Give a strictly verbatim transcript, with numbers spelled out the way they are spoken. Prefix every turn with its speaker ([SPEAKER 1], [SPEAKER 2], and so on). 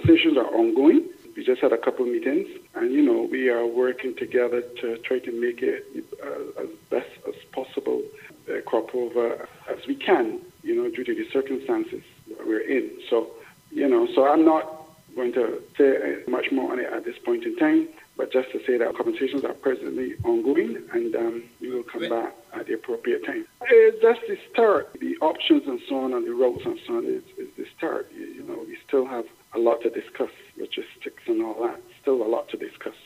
[SPEAKER 1] conversations are ongoing. We just had a couple of meetings, and, you know, we are working together to try to make it uh, as best as possible uh, crop over as we can, you know, due to the circumstances that we're in. So, you know, so I'm not going to say much more on it at this point in time, but just to say that conversations are presently ongoing, and um, we will come back at the appropriate time. It's just the start. The options and so on, and the routes and so on is, is the start. You, you know, we still have a lot to discuss, logistics and all that. Still a lot to discuss.